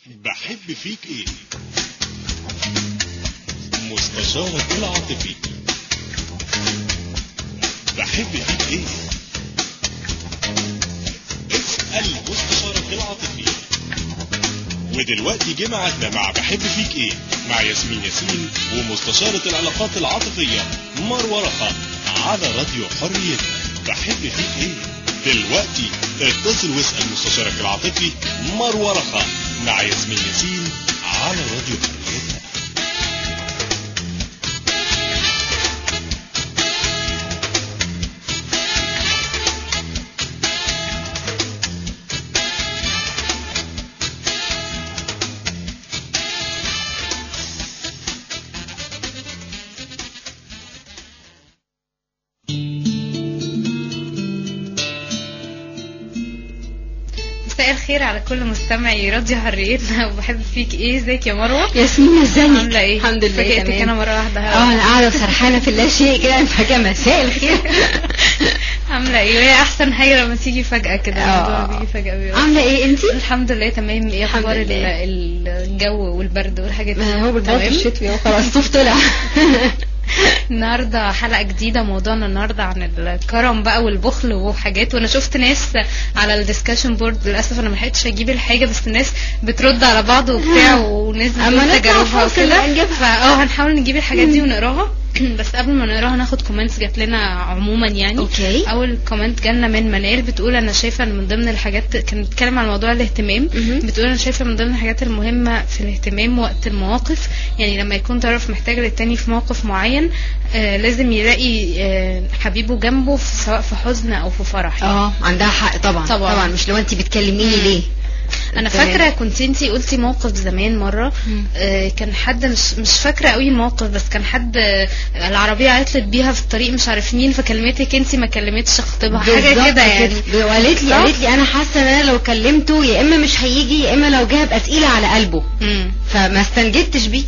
بحب فيك ايه؟ مستشارك العاطفي. بحب فيك ايه؟ اسأل مستشارك العاطفي. ودلوقتي جه ميعادنا مع بحب فيك ايه مع ياسمين ياسين ومستشارة العلاقات العاطفية مروة رخا على راديو حرية. بحب فيك ايه؟ دلوقتي اتصل واسأل مستشارك العاطفي مروة رخا مع ياسمين ياسين على راديو حرية. مساء الخير على كل مستمعي راديو حريتنا وبحب فيك ايه. ازيك يا مروه؟ ياسمين ازيك؟ عامله ايه؟ الحمد لله فاجئتك تمام. انا مره واحده. انا قاعده سرحانه في لا شيء كده فجاه مساء الخير. عامله ايه؟ وهي احسن حاجه لما تيجي فجاه كده. الموضوع بيجي فجاه بيبقى. عامله ايه انتي؟ الحمد لله تمام. ايه اخبار الجو والبرد والحاجات دي؟ هو بالظبط الشتوي وخلاص الصيف طلع. النهارده حلقه جديده. موضوعنا النهارده عن الكرم بقى والبخل وحاجات. وانا شفت ناس على الديسكشن بورد، للاسف انا ما لحقتش اجيب الحاجه، بس الناس بترد على بعض وبتاع وناس بتقول تجاربها وكده. هنحاول نجيب الحاجات دي ونقراها. بس قبل ما نقراها ناخد كومنتس جات لنا عموما يعني. اوكي. اول كومنت جالنا من منال بتقول انا شايفه ان من ضمن الحاجات، كانت بتتكلم عن موضوع الاهتمام. بتقول انا شايفه من ضمن الحاجات المهمه في الاهتمام وقت المواقف، يعني لما يكون طرف محتاج للتاني في موقف معين لازم يلاقي حبيبه جنبه سواء في حزن او في فرح. عندها حق طبعا مش لو انت بتكلميني ليه. انا فاكره كنت انتي قلتي موقف زمان مره. كان حد مش فاكره قوي الموقف، بس كان حد العربيه عطلت بيها في الطريق مش عارف مين، فكلمتك انتي ما كلمتش خطيبها حاجه كده يعني. وقالت لي انا حاسه ان انا لو كلمته يا اما مش هيجي يا اما لو جه هبقى تقيله على قلبه. فما استنجدتش بيه.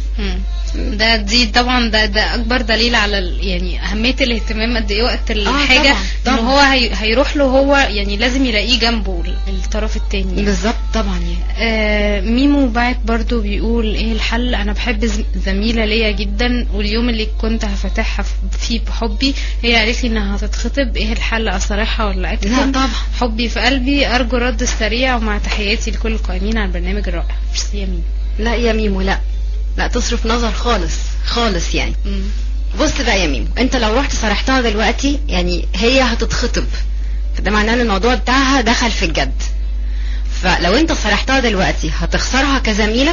دي طبعا ده اكبر دليل على يعني اهميه الاهتمام قد ايه وقت الحاجه. ان هو هيروح له هو يعني لازم يلاقيه جنبه الطرف التاني بالظبط طبعا يعني. ميمو باعت برضو بيقول ايه الحل. انا بحب زميله ليا جدا، واليوم اللي كنت هفتحها فيه بحبي هي قالت لي انها هتتخطب. ايه الحل؟ اصارحها ولا اكتم؟ لا طبعا. حبي في قلبي، ارجو رد السريع ومع تحياتي لكل القائمين على البرنامج الرائع. ميرسي يا ميمو. لا يا ميمو لا تصرف نظر خالص يعني. بص بقى يا ميمو، انت لو رحت صرحتها دلوقتي يعني هي هتتخطب، فده معناه ان الموضوع بتاعها دخل في الجد. فلو انت صرحتها دلوقتي هتخسرها كزميلة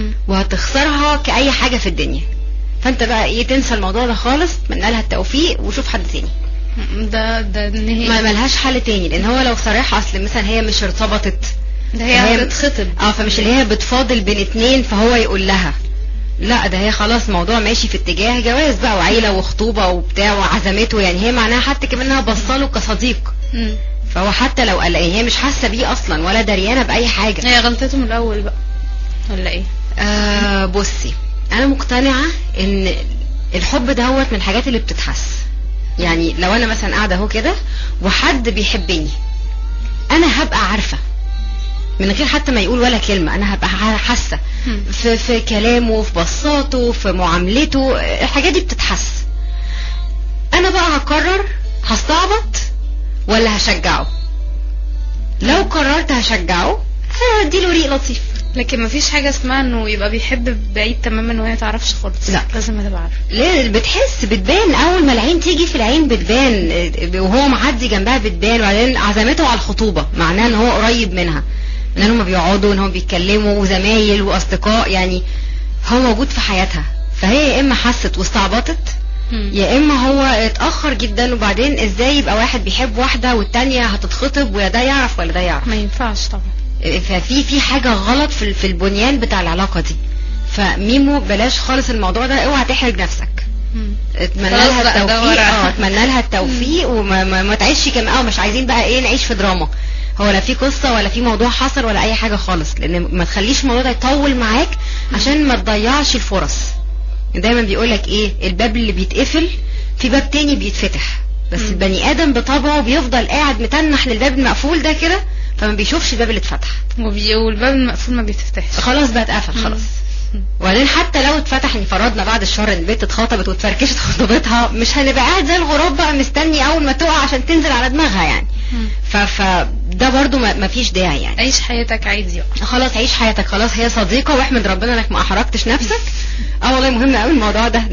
وهتخسرها كأي حاجة في الدنيا. فانت بقى ايه، تنسى الموضوع ده خالص، اتمنى لها التوفيق وشوف حد تاني. ده نهائي ما ملهاش حل تاني، لان هو لو صريحة اصل مثلا هي مش ارتبطت، ده هي هتتخطب فمش اللي هي بتفاضل بين اتنين فهو يقول لها لا، ده هي خلاص موضوع ماشي في اتجاه جواز بقى وعيلة وخطوبة وبتاع وعزمته. يعني هي معناها حتى كمان انها بصله كصديق. فهو حتى لو قال هي مش حاسة بيه اصلا ولا دريانة بأي حاجة. هي غلطته من الاول بقى ولا ايه؟ بصي انا مقتنعة ان الحب دوت من الحاجات اللي بتتحس. يعني لو انا مثلا قاعدة اهو كده وحد بيحبني، انا هبقى عارفة من غير حتى ما يقول ولا كلمة. انا هبقى حاسة في كلامه، في بصاته، في معاملته. الحاجات دي بتتحس. انا بقى هقرر هستعبط ولا هشجعه. لو قررت هشجعه هديله ريق لطيف. لكن مفيش حاجة اسمها انه يبقى بيحب بعيد تماما وهي تعرفش خالص. لا لازم تبقى عارفة. ليه؟ بتبان اول ما العين تيجي في العين بتبان، وهو معدي جنبها بتبان. وبعدين عزمته على الخطوبة معناه ان هو قريب منها، ان هم بيقعدوا ان هم بيتكلموا وزمايل واصدقاء، يعني هو موجود في حياتها. فهي يا اما حست واستعبطت يا اما هو اتأخر جدا. وبعدين ازاي يبقى واحد بيحب واحدة والتانية هتتخطب ولا ده يعرف ولا ده يعرف؟ ما ينفعش طبعا. ففي حاجة غلط في البنيان بتاع العلاقة دي. فميمو بلاش خالص الموضوع ده، اوعى تحرج نفسك. اتمنى لها التوفيق. اتمنى لها التوفيق وما تعيش كمان. مش عايزين بقى ايه نعيش في دراما، هو لا في قصة ولا في موضوع حصل ولا اي حاجة خالص. لان ما تخليش الموضوع ده يطول معاك عشان ما تضيعش الفرص. دايما بيقولك ايه، الباب اللي بيتقفل في باب تاني بيتفتح. بس البني ادم بطبعه بيفضل قاعد متنح للباب المقفول ده كده فما بيشوفش الباب اللي اتفتح، والباب المقفول ما بيتفتحش، خلاص بقى اتقفل خلاص. وبعدين حتى لو اتفتح، يعني فرضنا بعد الشهر ان البنت اتخطبت واتفركشت خطوبتها، مش هنبقى قاعد زي الغراب بقى مستني اول ما تقع عشان تنزل على دماغها يعني. فده برضو ما فيش داعي يعني. عيش حياتك عادي خلاص، عيش حياتك خلاص، هي صديقة، واحمد ربنا انك ما احرجتش نفسك. والله مهم قوي الموضوع ده.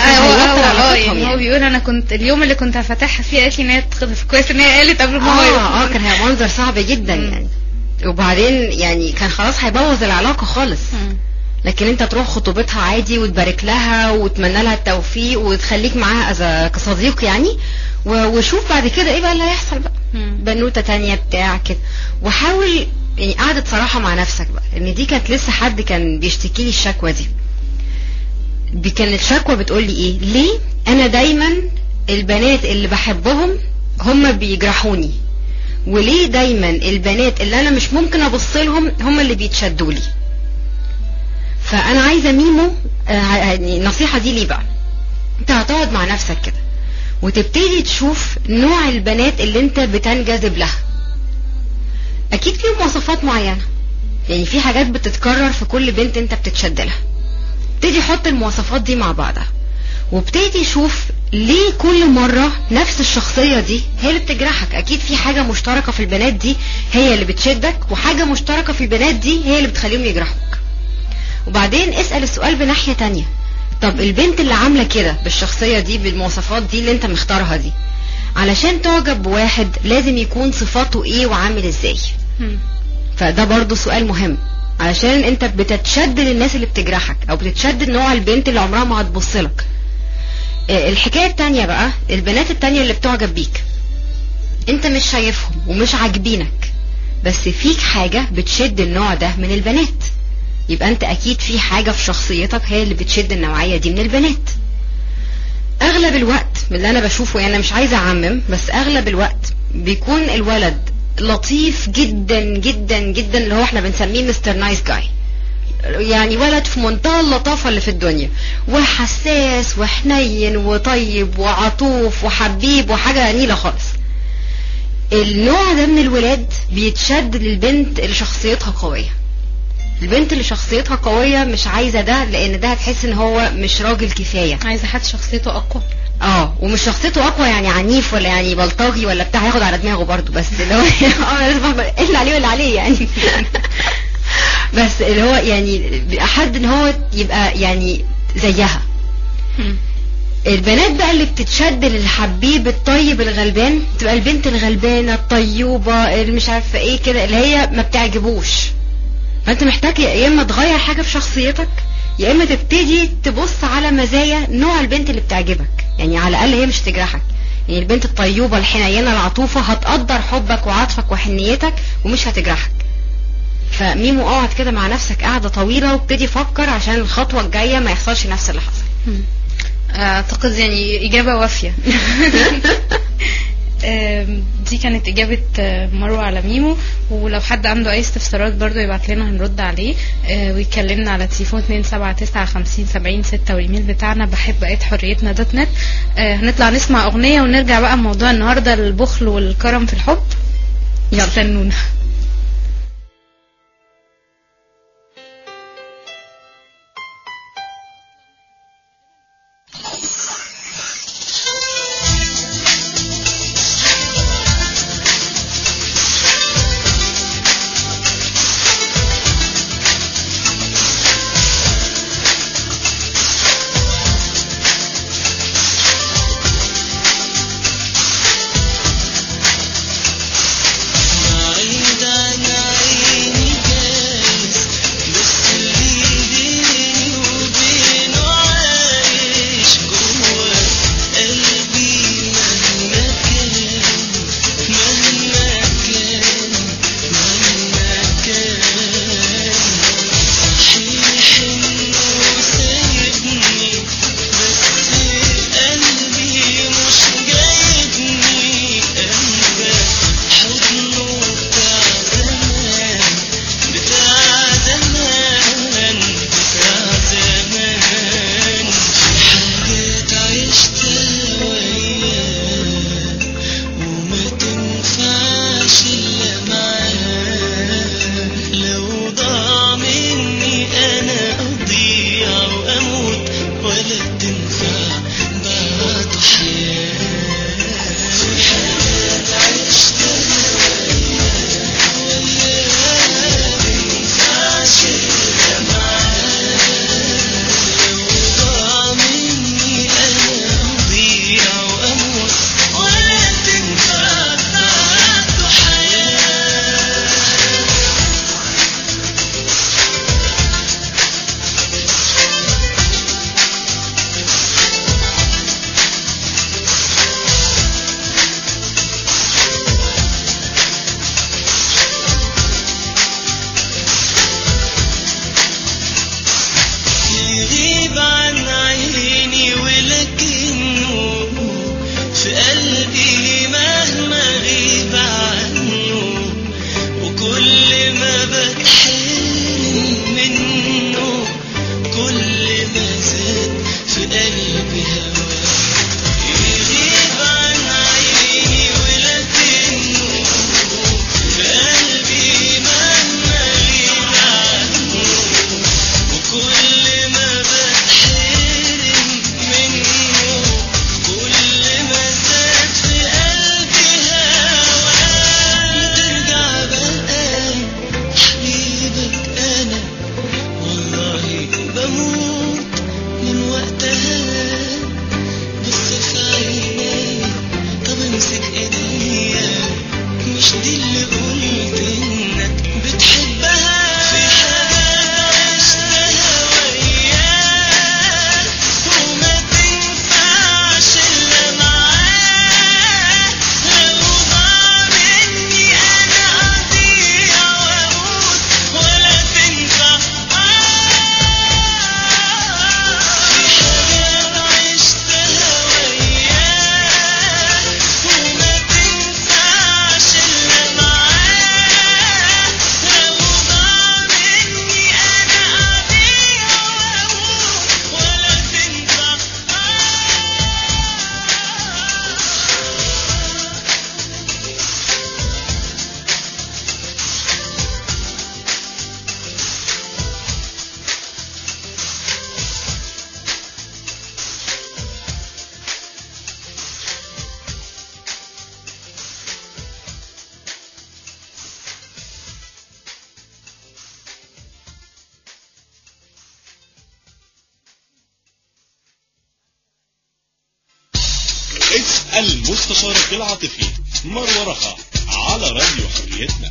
يعني هو بيقول انا كنت اليوم اللي كنت هفتحها فيه قالت لي ان هي تتخطف، كويس ان هي قالت قبل ما هو كان هي منظر صعب جدا يعني. وبعدين يعني كان خلاص هيبوظ العلاقة خالص. لكن انت تروح خطوبتها عادي وتبارك لها وتمنى لها التوفيق وتخليك معاها كصديق يعني، وشوف بعد كده ايه بقى اللي هيحصل بقى. بنوتة تانية بتاع كده. وحاول يعني قعدت صراحة مع نفسك بقى، ان دي كانت لسه حد كان بيشتكي لي الشكوى دي. كانت شكوى بتقول لي ايه، ليه انا دايما البنات اللي بحبهم هم بيجرحوني، وليه دايما البنات اللي انا مش ممكن ابص لهم هم اللي بيتشدوا لي. فانا عايزه ميمو يعني النصيحه دي ليه بقى، انت هتقعد مع نفسك كده وتبتدي تشوف نوع البنات اللي انت بتنجذب لها. اكيد في مواصفات معينه، يعني في حاجات بتتكرر في كل بنت انت بتتشد لها. ابتدي حط المواصفات دي مع بعضها، وابتدي شوف ليه كل مرة نفس الشخصية دي هي اللي بتجرحك. اكيد في حاجة مشتركة في البنات دي هي اللي بتشدك، وحاجة مشتركة في البنات دي هي اللي بتخليهم يجرحوك. وبعدين اسأل السؤال بناحية تانية، طب البنت اللي عاملة كده بالشخصية دي بالمواصفات دي اللي انت مختارها دي، علشان تعجب بواحد لازم يكون صفاته ايه وعامل ازاي؟ فده برضو سؤال مهم، علشان انت بتتشد للناس اللي بتجرحك او بتتشد لنوع البنت اللي عمرها ما هتبصلك. الحكاية التانية بقى، البنات التانية اللي بتعجب بيك انت مش شايفهم ومش عاجبينك، بس فيك حاجة بتشد النوع ده من البنات، يبقى انت اكيد في حاجة في شخصيتك هي اللي بتشد النوعية دي من البنات. اغلب الوقت من اللي انا بشوفه، يعني انا مش عايزة اعمم، بس اغلب الوقت بيكون الولد لطيف جدا جدا جدا، اللي هو احنا بنسميه مستر نايس جاي، يعني ولد في منتهى اللطافة اللي في الدنيا، وحساس وحنين وطيب وعطوف وحبيب وحاجة نيلة خالص. النوع ده من الولاد بيتشد للبنت اللي شخصيتها قوية. البنت اللي شخصيتها قوية مش عايزة ده، لان ده هتحس ان هو مش راجل كفاية، عايزة حد شخصيته اقوى. ومش شخصيته اقوى يعني عنيف ولا يعني بلطجي ولا بتاع، هياخد على دماغه برضو، بس اللي هو لازم اللي عليه ولا عليه يعني بس اللي هو يعني حد ان هو يبقى يعني زيها. البنات بقى اللي بتتشد للحبيب الطيب الغلبان، تبقى البنت الغلبانة الطيوبة اللي مش عارفة ايه كده، اللي هي ما بتعجبوش. فانت محتاج يا اما تغير حاجة في شخصيتك، يا اما تبتدي تبص على مزايا نوع البنت اللي بتعجبك، يعني على الاقل هي مش تجرحك. يعني البنت الطيوبة الحنينة العطوفة هتقدر حبك وعطفك وحنيتك ومش هتجرحك. فميمو اقعد كده مع نفسك قاعدة طويلة وابتدي فكر عشان الخطوة الجاية ما يحصلش نفس اللي حصل. اعتقد يعني اجابة وافية دي كانت اجابة مروة على ميمو. ولو حد عنده اي استفسارات برضو يبعت لنا هنرد عليه، ويكلمنا على تليفون 2795070 والايميل بتاعنا بحب@حريتنا.net. هنطلع نسمع اغنية ونرجع بقى موضوع النهاردة، البخل والكرم في الحب. يلا استنونا. عند المستشارة العاطفي مروة رخا على راديو حريتنا.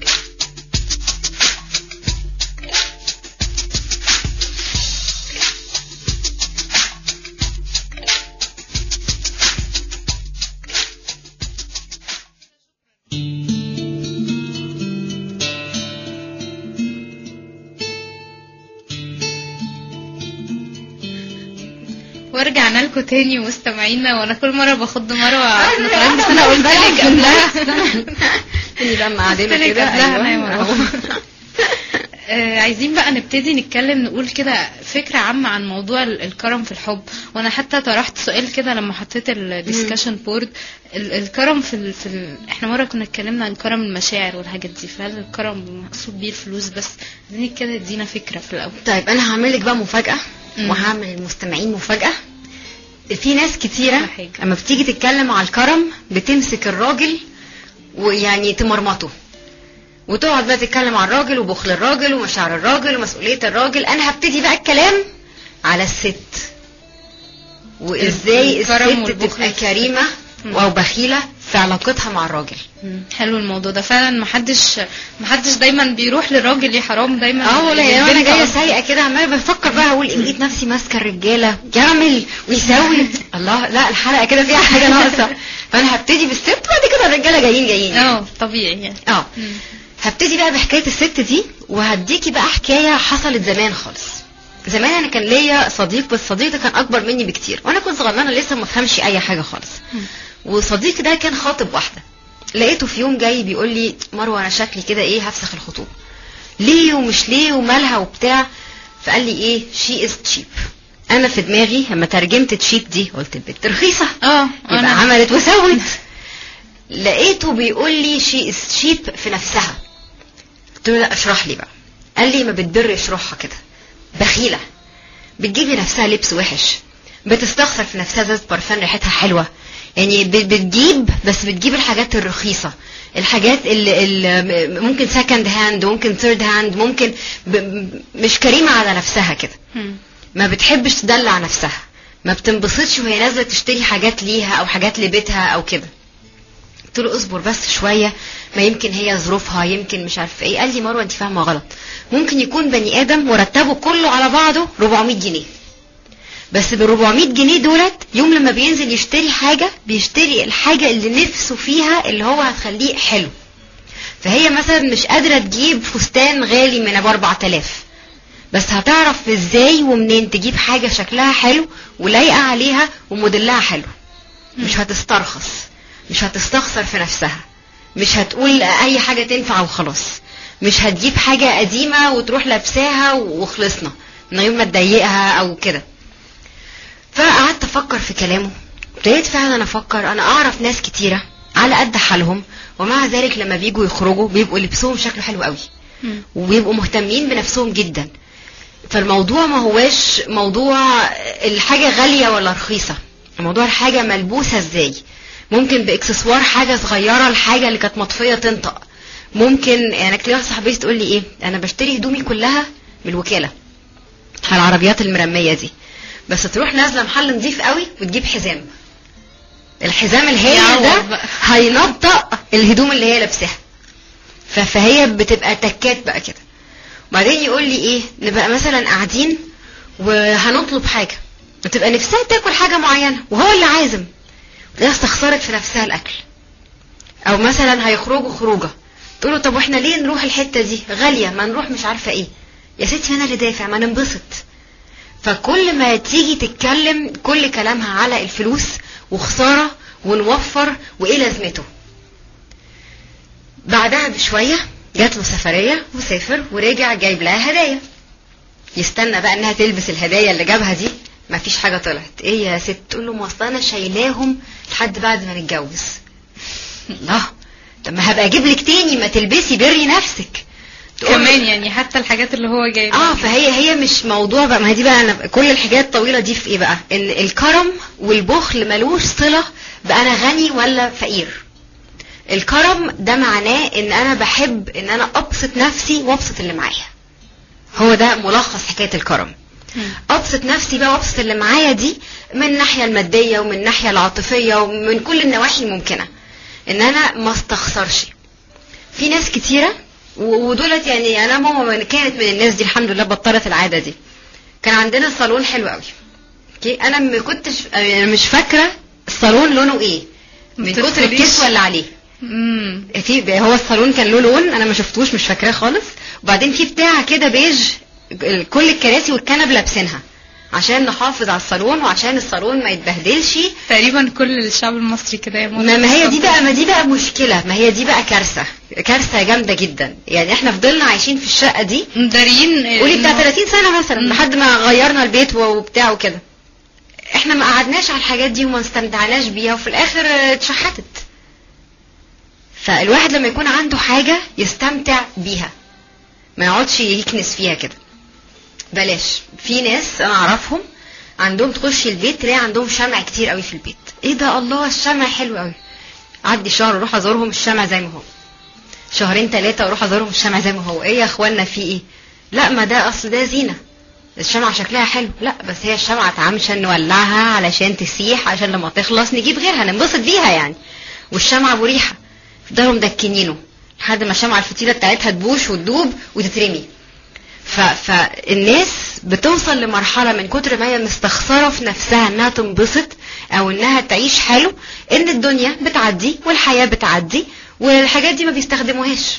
ورجعنا لكم تاني مستمعينا، وانا كل مره باخد مروه بس انا قلت لك قبلها اني لما قاعدين كده عايزين بقى نبتدي نتكلم، نقول كده فكره عامه عن موضوع الكرم في الحب. وانا حتى طرحت سؤال كده لما حطيت الديسكشن بورد، الكرم احنا مره كنا اتكلمنا عن كرم المشاعر والحاجات دي، فهل الكرم مقصود بيه الفلوس بس؟ عايزين كده ادينا فكره في الاول. طيب انا هعمل لك بقى مفاجاه وهعمل المستمعين مفاجاه. في ناس كتيره لما بتيجي تتكلم على الكرم بتمسك الراجل ويعني تمرمطه، وتقعد بقى تتكلم عن الراجل وبخل الراجل ومشاعر الراجل ومسؤوليه الراجل. انا هبتدي بقى الكلام على الست، وازاي الست تبقى كريمه او بخيله في علاقتها مع الراجل. حلو الموضوع ده فعلا. محدش دايما بيروح للراجل، يا حرام دايما. ولا يعني انا جايه سايقه كده عماله بفكر بقى اقول ايه، لقيت نفسي ماسكه الرجاله يعمل ويسوي الله، لا الحلقه كده فيها حاجه ناقصه. فانا هبتدي بالست وبعد كده الرجاله جايين طبيعي يعني. هبتدي بقى بحكايه الست دي، وهديكي بقى حكايه حصلت زمان خالص. زمان انا كان ليا صديق، بس الصديق ده كان اكبر مني بكتير، وانا كنت صغننه لسه ما فهمش اي حاجه خالص. وصديق ده كان خاطب واحده. لقيته في يوم جاي بيقول لي مروه انا شكلي كده ايه هفسخ الخطوبه. ليه ومش ليه ومالها وبتاع. فقال لي ايه شي از تشيب. انا في دماغي لما ترجمت تشيب دي قلت البنت رخيصه يبقى عملت وسوت. لقيته بيقول لي شي از تشيب في نفسها. قلت له لا اشرح لي بقى. قال لي ما بتبرش روحها كده، بخيله، بتجيبي نفسها لبس وحش، بتستخسر في نفسها زي برفان ريحتها حلوه، يعني بتجيب بس بتجيب الحاجات الرخيصه، الحاجات اللي ممكن سكند هاند وممكن ثيرد هاند، ممكن مش كريمه على نفسها كده. ما بتحبش تدلع نفسها، ما بتنبسطش وهي نازله تشتري حاجات ليها او حاجات لبيتها او كده. قلت له اصبر بس شويه، ما يمكن هي ظروفها، يمكن مش عارفه ايه. قال لي مروه انت فاهمه غلط، ممكن يكون بني ادم مرتبه كله على بعضه 400 جنيه، بس بال 400 جنيه دولت يوم لما بينزل يشتري حاجه بيشتري الحاجه اللي نفسه فيها اللي هو هتخليه حلو. فهي مثلا مش قادره تجيب فستان غالي من ابو 4000، بس هتعرف ازاي ومنين تجيب حاجه شكلها حلو ولايقه عليها وموديلها حلو. مش هتسترخص، مش هتستخسر في نفسها، مش هتقول اي حاجه تنفع وخلاص، مش هتجيب حاجه قديمه وتروح لابساها وخلصنا من غير ما تضايقها او كده. فقعدت افكر في كلامه، ابتديت فعلا افكر. انا اعرف ناس كتيره على قد حالهم، ومع ذلك لما بيجوا يخرجوا بيبقوا لبسهم شكله حلو قوي وبيبقوا مهتمين بنفسهم جدا. فالموضوع ما هواش موضوع الحاجه غاليه ولا رخيصه، الموضوع الحاجه ملبوسه ازاي. ممكن باكسسوار حاجه صغيره الحاجه اللي كانت مطفيه تنطق. ممكن يعني كتير صاحبتي تقول لي ايه، انا بشتري هدومي كلها بالوكاله على العربيات المرميه دي، بس تروح نازله محل نظيف قوي وتجيب حزام، الحزام الهايل ده هينطق الهدوم اللي هي لابساها. فهي بتبقى تكات بقى كده. وبعدين يقول لي ايه، نبقى مثلا قاعدين وهنطلب حاجه وتبقى نفسها تاكل حاجه معينه وهو اللي عازم، تلاقيها استخسرت في نفسها الاكل. او مثلا هيخرجوا خروجه تقول له طب واحنا ليه نروح الحته دي غاليه، ما نروح مش عارفه ايه. يا ستي انا اللي دافع، ما ننبسط. فكل ما تيجي تتكلم كل كلامها على الفلوس وخساره ونوفر وايه لازمته. بعدها بشويه جات له سفريه وسافر ورجع جايب لها هدايا. يستنى بقى انها تلبس الهدايا اللي جابها دي، ما فيش حاجه طلعت. ايه يا ست؟ تقول له ما اصل انا شايلاهم لحد بعد ما نتجوز. الله، طب ما هبقى اجيب لك تاني، ما تلبسي بري نفسك كمان يعني حتى الحاجات اللي هو جايبها. فهي مش موضوع بقى. ما هي دي بقى، انا كل الحاجات الطويله دي في ايه بقى، ان الكرم والبخل ملوش صله بانا غني ولا فقير. الكرم ده معناه ان انا بحب ان انا ابسط نفسي وابسط اللي معايا. هو ده ملخص حكايه الكرم. ابسط نفسي بقى وابسط اللي معايا دي من الناحيه الماديه ومن الناحيه العاطفيه ومن كل النواحي الممكنه، ان انا ما استخسرش. في ناس كتيره ودولت يعني انا ماما كانت من الناس دي الحمد لله بطلت العاده دي. كان عندنا صالون حلو قوي اوكي، انا ما كنتش مش فاكره الصالون لونه ايه من كتر الكسوه اللي عليه. في هو الصالون كان له لون انا ما شفتوش مش فاكراه خالص، وبعدين في بتاع كده بيج كل الكراسي والكنب لابسينها عشان نحافظ على الصالون وعشان الصالون ما يتبهدلش. تقريبا كل الشعب المصري كده يا ما هي دي بقى، ما دي بقى مشكله، ما هي دي بقى كارثه جامده جدا. يعني احنا فضلنا عايشين في الشقه دي مداريين قولي بتاع 30 سنه مثلا لحد ما غيرنا البيت وبتاع وكده. احنا ما قعدناش على الحاجات دي وما استمتعناش بيها وفي الاخر اتشحتت. فالواحد لما يكون عنده حاجه يستمتع بيها ما يقعدش يكنس فيها كده. بلاش. في ناس انا اعرفهم عندهم تخش البيت تلاقي عندهم شمع كتير قوي في البيت. ايه ده الله الشمع حلو قوي، عدي شهر اروح ازورهم الشمع زي ما هو، شهرين 3 اروح ازورهم الشمع زي ما هو. ايه يا اخوانا في ايه؟ لا ما ده اصل ده زينه، الشمعة شكلها حلو. لا بس هي الشمعة اتعمل عشان نولعها علشان تسيح عشان لما تخلص نجيب غيرها ننبسط بيها يعني. والشمعة مريحة فضلوا مدكنينه لحد ما الشمعة الفتيلة بتاعتها تبوش وتدوب وتترمي. فالناس بتوصل لمرحلة من كتر ما هي مستخسرة في نفسها انها تنبسط او انها تعيش حلو ان الدنيا بتعدي والحياة بتعدي والحاجات دي ما بيستخدموهاش.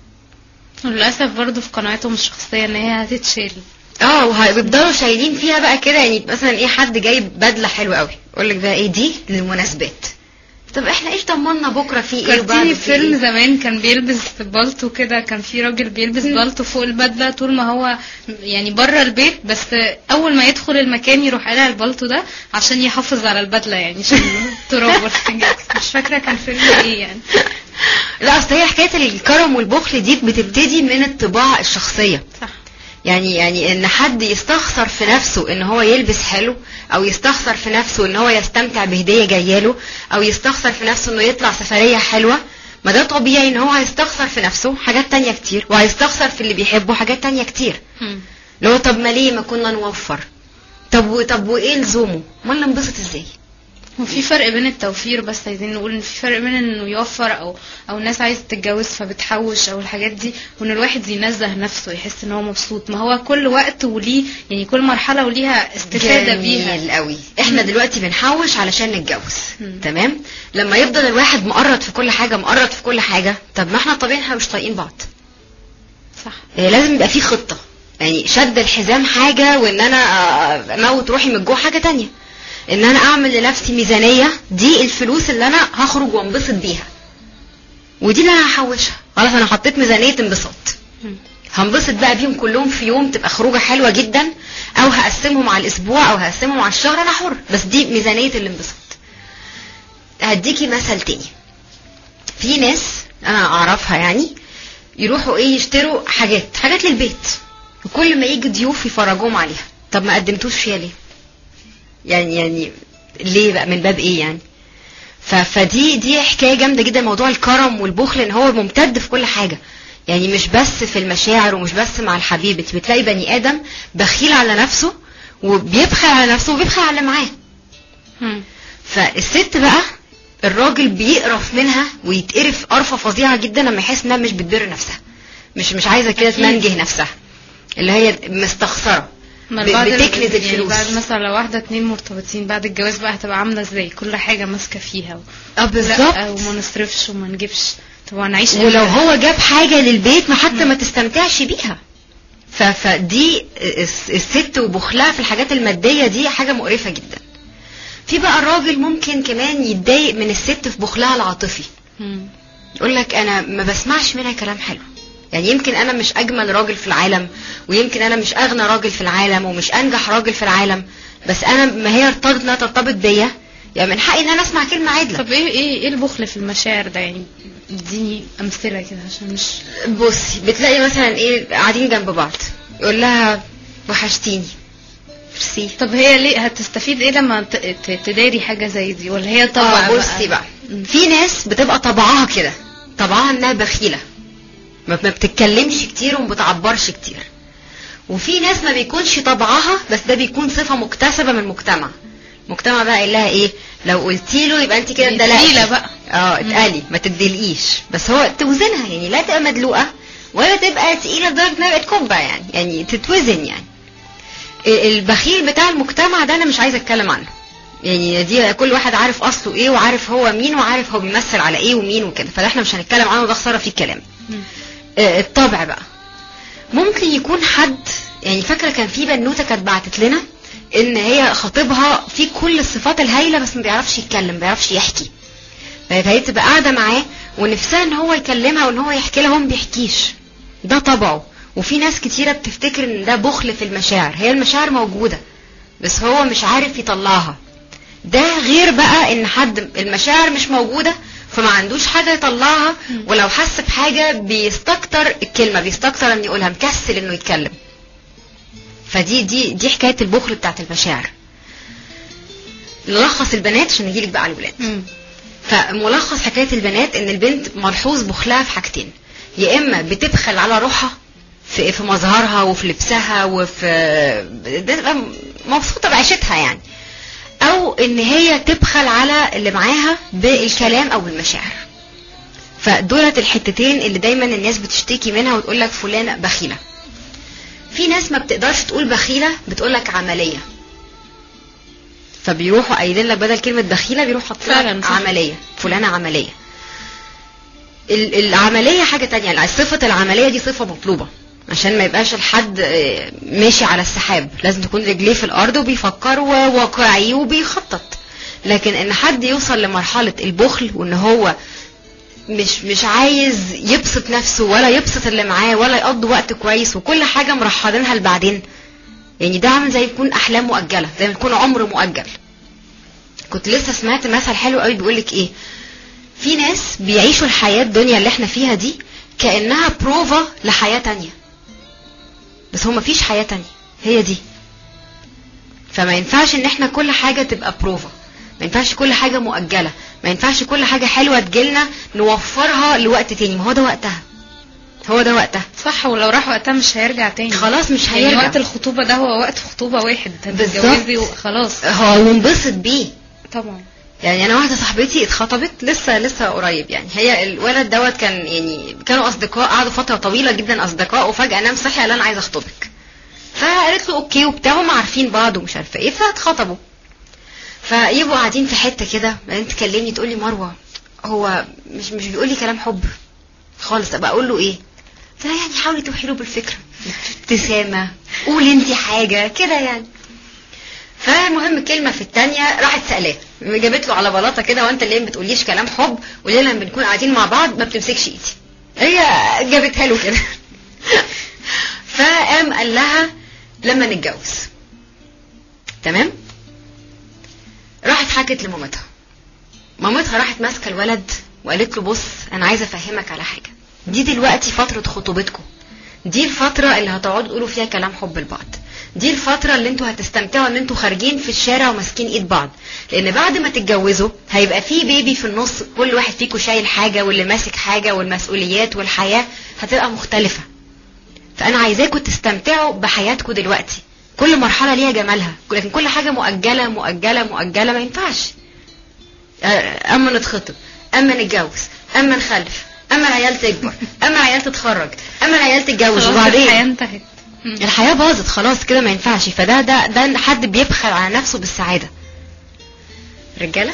للأسف برضو في قناعتهم الشخصية ان هي هتتشيل. وبيفضلوا شايلين فيها بقى كده. يعني مثلا ايه حد جايب بدله حلوه قوي يقول لك بقى ايه دي للمناسبات. طب احنا ايش ضمننا بكره في ايه؟ وبعد فيلم زمان كان بيلبس بالطو كده، كان في راجل بيلبس بالطو فوق البدله طول ما هو يعني بره البيت، بس اول ما يدخل المكان يروح قالع البالطو ده عشان يحافظ على البدله يعني عشان التراب والسجاد. مش فاكره كان فيلم ايه يعني. لا اصل هي حكايه الكرم والبخل دي بتبتدي من الطباع الشخصيه. صح. يعني ان حد يستخسر في نفسه ان هو يلبس حلو او يستخسر في نفسه ان هو يستمتع بهدية جاياله او يستخسر في نفسه انه يطلع سفرية حلوة، ما ده طبيعي ان هو هيستخسر في نفسه حاجات تانية كتير وهيستخسر في اللي بيحبه حاجات تانية كتير. لو طب ما ليه ما كنا نوفر؟ طب وايه لزومه؟ ما ننبسط ازاي؟ وفي فرق بين التوفير، بس عايزين نقول ان في فرق بين انه يوفر او الناس عايزه تتجوز فبتحوش او الحاجات دي، وان الواحد ينزه نفسه يحس ان هو مبسوط. ما هو كل وقت وليه يعني كل مرحله وليها استفاده بيها. جميل قوي. احنا دلوقتي بنحوش علشان نتجوز تمام. لما يفضل الواحد مقرط في كل حاجه طب ما احنا طبيعي احنا مش طايقين بعض. صح. لازم يبقى في خطه. يعني شد الحزام حاجه وان انا اموت روحي من الجوع حاجه تانية. ان انا اعمل لنفسي ميزانية دي الفلوس اللي انا هخرج وانبسط بيها ودي اللي انا هحوشها. خلاص انا حطيت ميزانية انبساط هنبسط بقى بيهم كلهم في يوم تبقى خروجة حلوة جدا او هقسمهم على الاسبوع او هقسمهم على الشهر انا حر، بس دي ميزانية الانبساط. هديكي مثل تاني. في ناس انا اعرفها يعني يروحوا يشتروا حاجات للبيت وكل ما يجي ضيوف يفرجوهم عليها. طب ما قدمتوش فيها ليه؟ يعني ليه بقى؟ من باب ايه يعني؟ فدي حكايه جامده جدا. موضوع الكرم والبخل ان هو ممتد في كل حاجه، يعني مش بس في المشاعر ومش بس مع الحبيب. انت بتلاقي بني ادم بخيل على نفسه وبيبخل على نفسه وبيبخل على اللي معاه. فالست بقى الراجل بيقرف منها ويتقرف قرفه فظيعه جدا لما يحس انها مش بتبر نفسها، مش عايزه كده تمنجه نفسها، اللي هي مستخسره بتكنز الفلوس. يعني بعد مثلا لو 1 2 مرتبطين بعد الجواز بقى هتبقى عامله ازاي؟ كل حاجه ماسكه فيها بالظبط. وما نصرفش وما نجيبش. طب هنعيش ولو هو جاب حاجه للبيت ما حتى ما تستمتعش بيها. فدي الست وبخلها في الحاجات الماديه دي حاجه مقرفه جدا. في بقى الراجل ممكن كمان يتضايق من الست في بخلها العاطفي. يقول لك انا ما بسمعش منها كلام حلو. يعني يمكن انا مش اجمل راجل في العالم ويمكن انا مش اغنى راجل في العالم ومش انجح راجل في العالم، بس انا ما هي ارتضتنا ترتبط بيا يعني من حقي ان انا اسمع كلمه عدله. طب ايه البخل في المشاعر ده؟ يعني اديني امثله كده عشان مش. بصي بتلاقي مثلا قاعدين جنب بعض يقول لها وحشتيني ميرسي. طب هي ليه هتستفيد ايه لما تداري حاجه زي دي؟ ولا هي طبع بصي بقى في ناس بتبقى طبعها كده، طبعها انها بخيله ما بتتكلمش كتير وما بتعبرش كتير، وفي ناس ما بيكونش طبعها، بس ده بيكون صفة مكتسبة من المجتمع بقى قال لها ايه، لو قلتي له يبقى انت كده اتدلقتي بقى. اتقالي ما تدلقيش، بس هو توزنها، يعني لا تبقى مدلوقة ولا تبقى تقيلة لدرجة انها بقت كوبا، يعني تتوزن. يعني البخيل بتاع المجتمع ده انا مش عايزة اتكلم عنه، يعني دي كل واحد عارف اصله ايه وعارف هو مين وعارف هو بيمثل على ايه ومين وكده، فده احنا مش هنتكلم عنه، ده خسارة فيه الكلام. الطبع بقى ممكن يكون حد، يعني فاكرة كان في بنوتة كانت بعتت لنا ان هي خطيبها في كل الصفات الهايلة بس ما بيعرفش يتكلم، ما بيعرفش يحكي، فهي تبقى قاعدة معاه ونفسها ان هو يكلمها وان هو يحكي لها، هو ما بيحكيش، ده طبعه. وفي ناس كتيرة بتفتكر ان ده بخل في المشاعر، هي المشاعر موجودة بس هو مش عارف يطلعها. ده غير بقى ان حد المشاعر مش موجودة فما عندوش حاجة يطلعها، ولو حس بحاجة بيستكتر الكلمة، بيستكتر ان يقولها، مكسل انه يتكلم. فدي دي حكاية البخل بتاعت المشاعر. نلخص البنات عشان نجيلك بقى على الولاد. فملخص حكاية البنات ان البنت ملحوظ بخلها في حاجتين، يا اما بتبخل على روحها في مظهرها وفي لبسها وفي مبسوطة بعيشتها يعني، او ان هي تبخل على اللي معاها بالكلام او بالمشاعر. فدولت الحتتين اللي دايما الناس بتشتكي منها وتقول لك فلانة بخيلة. في ناس ما بتقدرش تقول بخيلة، بتقول لك عملية، فبيروحوا قايلين لك بدل كلمة بخيلة بيروحوا حاطين عملية، فلانة عملية. العملية حاجة تانية، يعني صفة العملية دي صفة مطلوبة عشان ما يبقاش الحد ماشي على السحاب، لازم تكون رجليه في الارض وبيفكر وواقعي وبيخطط. لكن ان حد يوصل لمرحلة البخل وان هو مش عايز يبسط نفسه ولا يبسط اللي معاه ولا يقضي وقت كويس وكل حاجة مرحلينها لبعدين، يعني ده عامل زي يكون احلام مؤجلة، زي ما يكون عمر مؤجل. كنت لسه سمعت مثل حلو قوي بيقولك ايه، في ناس بيعيشوا الحياة الدنيا اللي احنا فيها دي كأنها بروفا لحياة تانية، بس هو مفيش حياة تانية، هي دي. فما ينفعش ان احنا كل حاجة تبقى بروفا، ما ينفعش كل حاجة مؤجلة، ما ينفعش كل حاجة حلوة تجيلنا نوفرها لوقت تاني، ما هو ده وقتها، هو ده وقتها. صح، ولو راح وقتها مش هيرجع تاني، خلاص مش هيرجع. يعني وقت الخطوبة ده هو وقت خطوبة واحد، هتتجوزي وخلاص، هو ونبسط بيه طبعا. يعني انا واحدة صاحبتي اتخطبت لسه قريب، يعني هي الولد دوت كان يعني كانوا اصدقاء، قعدوا فترة طويلة جدا اصدقاء، وفجأة نام صحي قال انا عايزة اخطبك، فقالت له اوكي وبتاع، هم عارفين بعض ومش عارفه ايه، فاتخطبوا. فيبقوا قاعدين في حته كده، بعدين تكلمني تقول لي مروه هو مش بيقول لي كلام حب خالص، ابقى اقول له ايه؟ يعني حاولي توحي له بالفكره، ابتسامه، قولي انت حاجه كده يعني. فالمهم كلمه في الثانيه راحت سالاه، جابت له على بلاطه كده، وانت اللي ما بتقوليش كلام حب، وليه لما بنكون قاعدين مع بعض ما بتمسكش ايدي؟ هي جابتها له كده. فقام قال لها لما نتجوز، تمام؟ راحت حكت لمامتها، مامتها راحت ماسكه الولد وقالت له بص انا عايزه افهمك على حاجه، دي دلوقتي فتره خطوبتكم، دي الفتره اللي هتقعدوا تقولوا فيها كلام حب لبعض، دي الفتره اللي انتوا هتستمتعوا ان انتوا خارجين في الشارع وماسكين ايد بعض، لان بعد ما تتجوزوا هيبقى في بيبي في النص، كل واحد فيكم شايل حاجه واللي ماسك حاجه، والمسؤوليات والحياه هتبقى مختلفه. فانا عايزاكم تستمتعوا بحياتكم دلوقتي، كل مرحله ليها جمالها، لكن كل حاجه مؤجله مؤجله مؤجله ما ينفعش. اما نتخطب، اما نتجوز، اما نخلف، اما العيال تكبر، اما العيال تتخرج، اما العيال تتجوز، وبعدين الحياه انتهت، الحياه باظت خلاص كده، ما ينفعش. فده حد بيبخل على نفسه بالسعاده. رجاله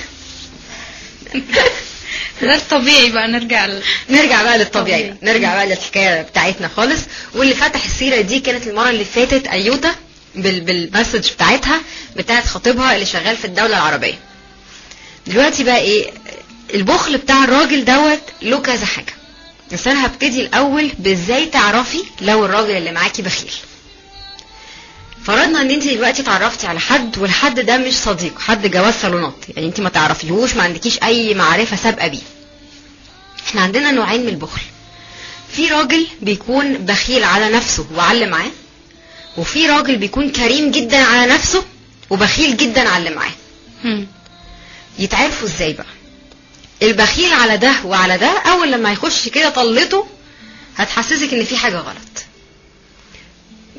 ده الطبيعي بقى. نرجع بقى للطبيعي، نرجع بقى للحكايه بتاعتنا خالص. واللي فتح السيره دي كانت المره اللي فاتت ايوتا بالمسج بتاعتها بتاعت خطيبها اللي شغال في الدوله العربيه. دلوقتي بقى ايه البخل بتاع الراجل دوت؟ له كذا حاجه، بس انا هبتدي الاول بازاي تعرفي لو الراجل اللي معاكي بخيل. فرضنا ان انت دلوقتي اتعرفتي على حد، والحد ده مش صديق، حد جواز صالونات، يعني انت ما تعرفيهوش، ما عندكيش اي معرفه سابقه بيه. احنا عندنا نوعين من البخل، في راجل بيكون بخيل على نفسه وعلى اللي معاه، وفي راجل بيكون كريم جدا على نفسه وبخيل جدا على اللي معاه. يتعرفوا ازاي بقى؟ البخيل على ده وعلى ده اول لما يخش كده طلته هتحسسك ان في حاجه غلط.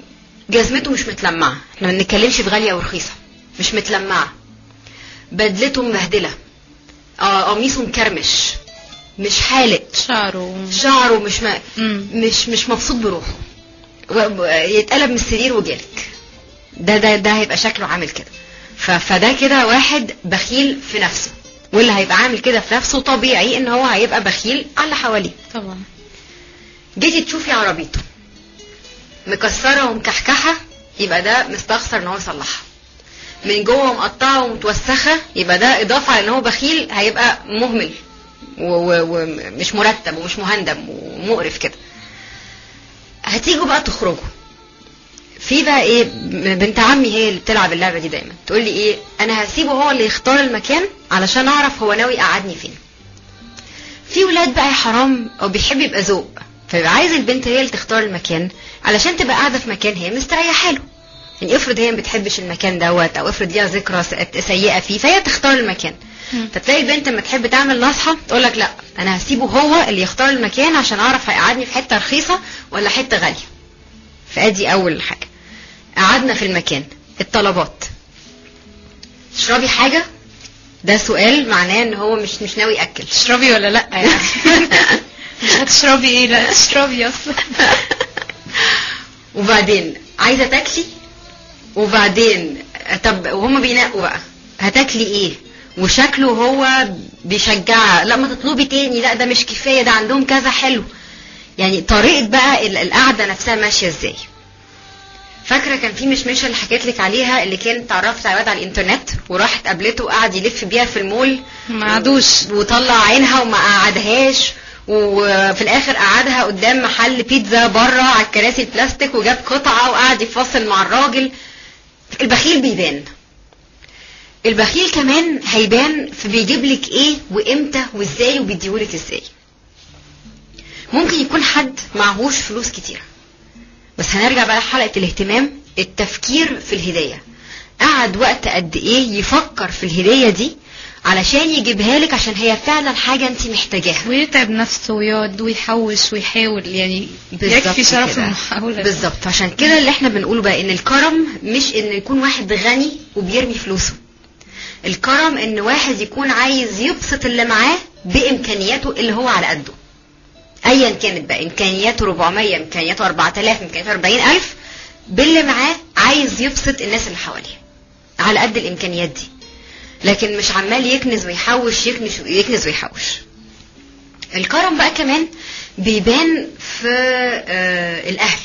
جزمته مش متلمعه، احنا ما بنتكلمش في غاليه او رخيصه، مش متلمعه، بدلته مبهدله، قميصه مكرمش، مش حالق، شعره مش مبسوط بروحه، يتقلب من السرير وجالك، ده هيبقى شكله عامل كده. فده كده واحد بخيل في نفسه، واللي هيبقى عامل كده في نفسه طبيعي ان هو هيبقى بخيل على اللي حواليه. طبعا. جيتي تشوفي عربيته مكسره ومكحكحه، يبقى ده مستخسر ان هو يصلحها. من جوه مقطعه ومتوسخه، يبقى ده اضافه على ان هو بخيل، هيبقى مهمل ومش مرتب ومش مهندم ومقرف كده. هتيجوا بقى تخرجوا في بقى ايه، بنت عمي هي اللي بتلعب اللعبه دي دايما، تقول لي ايه، انا هسيبه هو اللي يختار المكان علشان اعرف هو ناوي يقعدني فين. في ولاد بقى يا حرام او بيحب يبقى ذوق، فبيبقى عايز البنت هي اللي تختار المكان علشان تبقى قاعده في مكان هي مستريحه له. يعني افرض هي ما بتحبش المكان دوت، او افرض ليها ذكرى سيئه فيه، فهي تختار المكان. فتلاقي البنت لما تحب تعمل نصحه تقول لك لا، انا هسيبه هو اللي يختار المكان عشان اعرف هيقعدني في حته رخيصه ولا حته غاليه. فادي اول حاجه. قعدنا في المكان، الطلبات، تشربي حاجه؟ ده سؤال معناه ان هو مش ناوي ياكل. تشربي ولا لا يعني؟ مش هتشربي ايه؟ لا تشربي اصلا. وبعدين عايزه تاكلي، وبعدين طب وهم بينقوا بقى هتاكلي ايه، وشكله هو بيشجعها، لا ما تطلبي تاني، لا ده مش كفايه، ده عندهم كذا حلو. يعني طريقه بقى القعده نفسها ماشيه ازاي. فاكره كان في مشمشه اللي حكيت لك عليها، اللي كانت اتعرفت على واد على الانترنت وراحت قابلته وقعد يلف بيها في المول، ما قعدوش، وطلع عينها وما قعدهاش، وفي الاخر قعدها قدام محل بيتزا بره على الكراسي البلاستيك، وجاب قطعه وقعد يفصل مع الراجل. البخيل بيبان. البخيل كمان هيبان في بيجيب لك ايه وامتى وازاي وبيديهولك ازاي. ممكن يكون حد معهوش فلوس كتير، بس هنرجع بقى لحلقة الاهتمام، التفكير في الهدية. قعد وقت قد ايه يفكر في الهدية دي علشان يجيبها لك، عشان هي فعلا حاجة انت محتاجاها، ويتعب نفسه ويقعد ويحوش ويحاول، يعني يكفي شرف المحاولة. بالظبط. عشان كده اللي احنا بنقوله بقى ان الكرم مش ان يكون واحد غني وبيرمي فلوسه. الكرم ان واحد يكون عايز يبسط اللي معاه بامكانياته اللي هو على قده، ايا كانت بقى امكانياته 400، امكانياته 4000، امكانياته 40000، باللي معاه عايز يبسط الناس اللي حواليه على قد الامكانيات دي، لكن مش عمال يكنز ويحوش، يكنز ويحوش. الكرم بقى كمان بيبان في الاهل.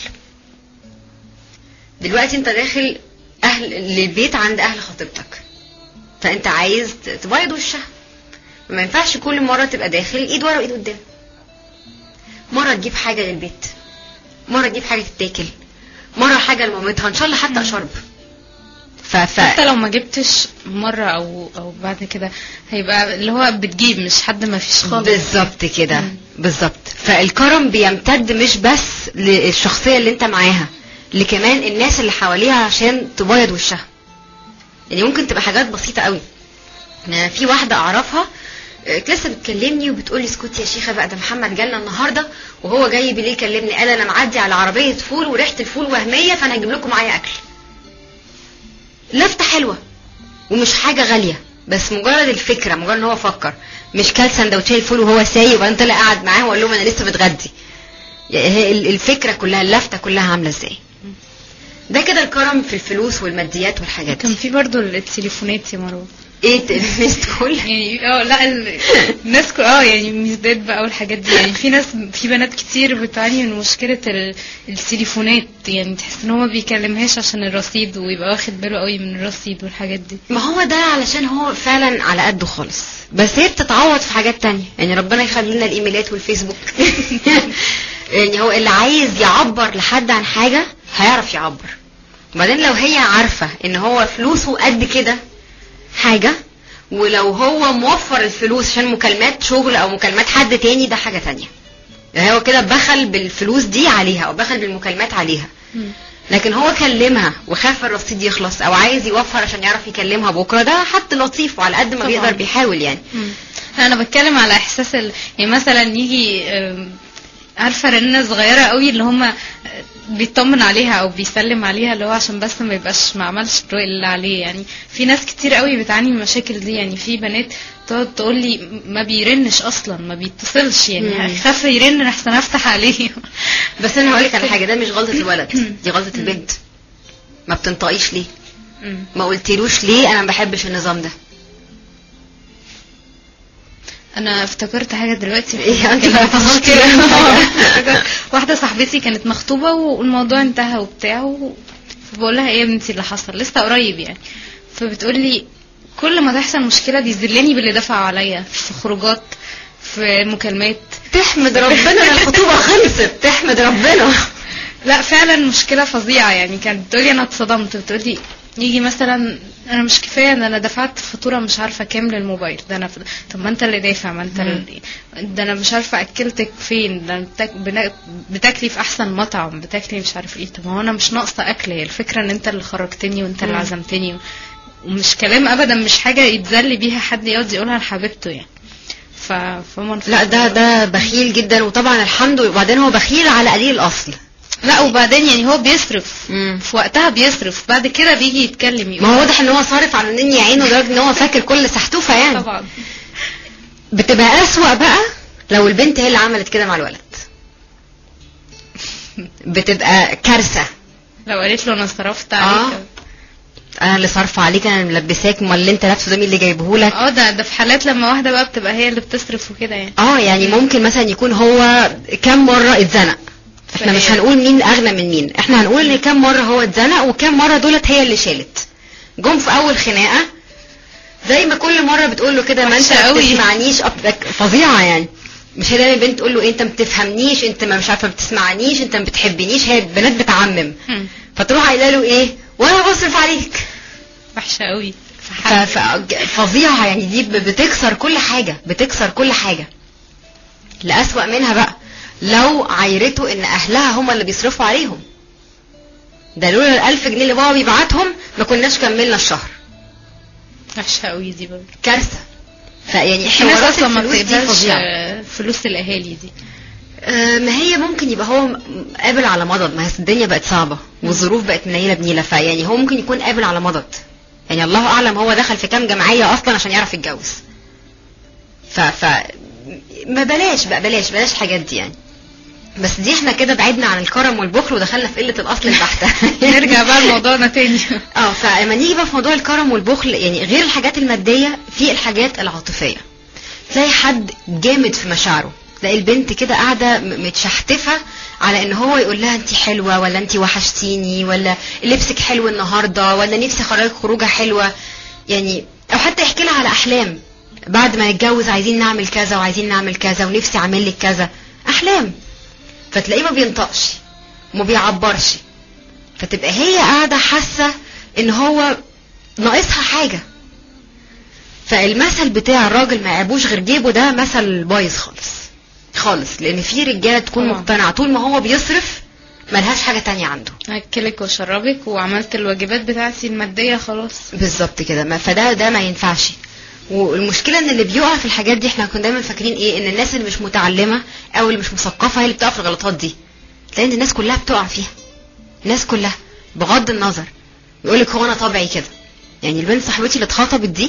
دلوقتي انت داخل للبيت عند اهل خطيبتك، فانت عايز تبيض وشها، ما ينفعش كل مره تبقى داخل ايد ورا وايد قدام. مره تجيب حاجه للبيت، مره تجيب حاجه تتاكل، مره حاجه لمامتها، ان شاء الله حتى اشرب. حتى لو ما جبتش مره او بعد كده هيبقى اللي هو بتجيب، مش حد ما فيش خالص. بالظبط كده، بالظبط. فالكرم بيمتد مش بس للشخصيه اللي انت معاها، لكمان الناس اللي حواليها عشان تبيض وشها. يعني ممكن تبقى حاجات بسيطه قوي. في واحده اعرفها لسه بتكلمني وبتقولي اسكتي يا شيخه بقى، ده محمد جالنا النهارده وهو جاي بالليل كلمني قال انا معدي على عربيه فول وريحه الفول وهميه، فانا هجيب لكم معايا اكل. لفته حلوه ومش حاجه غاليه، بس مجرد الفكره، مجرد ان هو فكر، مش كل سندوتشي الفول وهو سايق وبعدين طلع قاعد معاه وقال لهم انا لسه بتغدي. يعني الفكره كلها، اللفته كلها عامله ازاي. ده كده الكرم في الفلوس والماديات والحاجات دي. كان في برضو التليفونات يا مروه. ايه الناس كل يعني لا الناس يعني ميزات بقى والحاجات دي. يعني في بنات كتير بتعاني من مشكله التليفونات، يعني تحس ان هو ما بيكلمهاش عشان الرصيد، ويبقى واخد باله قوي من الرصيد والحاجات دي. ما هو ده علشان هو فعلا على قده خالص، بس هي بتتعوض في حاجات تانية. يعني ربنا يخلي لنا الايميلات والفيسبوك. يعني هو اللي عايز يعبر لحد عن حاجه هيعرف يعبر. وبعدين لو هي عارفه ان هو فلوسه قد كده حاجة، ولو هو موفر الفلوس عشان مكالمات شغل او مكالمات حد تاني، ده حاجة تانية. يعني هو كده بخل بالفلوس دي عليها او بخل بالمكالمات عليها. لكن هو كلمها وخاف الرصيد يخلص او عايز يوفر عشان يعرف يكلمها بكرة، ده حد لطيف وعلى قد ما بيقدر بيحاول يعني. انا بتكلم على احساس يعني مثلا يجي عارفه رنه صغيره قوي اللي هم بيطمن عليها او بيسلم عليها، اللي هو عشان بس ما يبقاش ما عملش اللي عليه. يعني في ناس كتير قوي بتعاني من المشاكل دي. يعني في بنات تقعد تقول لي ما بيرنش اصلا، ما بيتصلش، يعني خاف يرن احسن افتح عليه. بس انا هقول لك على حاجه، ده مش غلطه الولد، دي غلطه البنت. ما بتنطقيش ليه؟ ما قلتلوش ليه انا ما بحبش النظام ده؟ انا افتكرت حاجه دلوقتي. ايه انت واحده صاحبتي كانت مخطوبه والموضوع انتهى وبتاع، فبقول لها ايه يا بنتي اللي حصل؟ لسه قريب يعني. فبتقول لي كل ما تحصل مشكله بيذلني باللي دفعوا عليا في خروجات، في مكالمات. تحمد ربنا ان الخطوبه خلصت، تحمد ربنا. لا فعلا مشكله فظيعه. يعني كانت بتقولي انا اتصدمت، بتقولي يجي مثلا انا مش كفايه ان انا دفعت فاتوره مش عارفه كام للموبايل ده، انا طب ما انت اللي دافع، ما انت ده انا مش عارفه اكلتك فين، ده بتاكلي في احسن مطعم، بتاكلي مش عارف ايه. طب ما هو انا مش ناقصه اكل، هي الفكره ان انت اللي خرجتني وانت اللي عزمتني. ومش كلام ابدا، مش حاجه يتذل بيها حد يقعد يقولها لحبيبته يعني. لا ده بخيل جدا. وطبعا الحمد لله، وبعدين هو بخيل على قليل الاصل. لا وبعدين يعني هو بيصرف في وقتها، بيصرف بعد كده بيجي يتكلم ما هو واضح ان هو صارف على النني عينه لدرجه ان هو فاكر كل سحتوفه يعني. طبعا بتبقى اسوأ بقى لو البنت هي اللي عملت كده مع الولد، بتبقى كارثه. لو قالت له انا صرفت عليك، انا اللي صارفه عليك، انا ملبساك، امال اللي انت لابسه ده مين اللي جايبهولك؟ ده في حالات لما واحده بقى بتبقى هي اللي بتصرف وكده يعني. يعني ممكن مثلا يكون هو كام مره اتزنق، احنا مش هنقول مين اغنى من مين، احنا هنقول ان كام مره هو اتزنق وكام مره دولت هي اللي شالت. جم في اول خناقه زي ما كل مره بتقول له كده، ما انت ما بتسمعنيش، فظيعه يعني. مش هي دايما البنت تقول له ايه، انت ما بتفهمنيش، انت ما مش عارفه بتسمعنيش، انت ما بتحبنيش. هي البنات بتعمم، فتروح قايله له ايه، وانا بصرف عليك. وحشه قوي. فظيعه يعني. دي بتكسر كل حاجه، بتكسر كل حاجه. لأسوأ منها بقى لو عايرته ان اهلها هم اللي بيصرفوا عليهم. ده لولا ال1000 جنيه اللي بابا بيبعتهم ما كناش كملنا الشهر. وحشه قوي دي برضه، كارثه. فيعني حوارات الفلوس دي فظيعه. فلوس الاهالي دي ما هي ممكن يبقى هو قابل على مضض، ما هي الدنيا بقت صعبه والظروف بقت منيله بنيله، فيعني هو ممكن يكون قابل على مضض. يعني الله اعلم هو دخل في كام جمعيه اصلا عشان يعرف يتجوز. ما بلاش حاجات دي يعني. بس دي احنا كده بعدنا عن الكرم والبخل ودخلنا في قله الاصل البحته. نرجع بقى لموضوعنا تاني. فلما نيجي بقى في موضوع الكرم والبخل، يعني غير الحاجات الماديه في الحاجات العاطفيه. تلاقي حد جامد في مشاعره، تلاقي البنت كده قاعده متشحتفه على ان هو يقول لها انت حلوه، ولا انت وحشتيني، ولا لبسك حلو النهارده، ولا نفسي اخرجك خروجه حلوه يعني. او حتى يحكي لها على احلام، بعد ما نتجوز عايزين نعمل كذا وعايزين نعمل كذا ونفسي اعمل لك كذا، احلام. فتلاقيه ما بينطقش وما بيعبرش، فتبقى هي قاعده حاسه ان هو ناقصها حاجه. فالمثل بتاع الراجل ما يعيبوش غير جيبه ده مثل بايظ خالص. لان في رجاله تكون مقتنعه طول ما هو بيصرف ملهاش حاجه تانية عنده، هاكلك وشربك وعملت الواجبات بتاعتي الماديه خلاص. بالظبط كده. فده ما ينفعش. والمشكله ان اللي بيقع في الحاجات دي، احنا كنا دايما فاكرين ايه، ان الناس اللي مش متعلمه او اللي مش مثقفه هي اللي بتقع في الغلطات دي. لان الناس كلها بتقع فيها، الناس كلها بغض النظر. يقولك هو انا طبعي كده. يعني البنت صاحبتي اللي اتخطبت دي،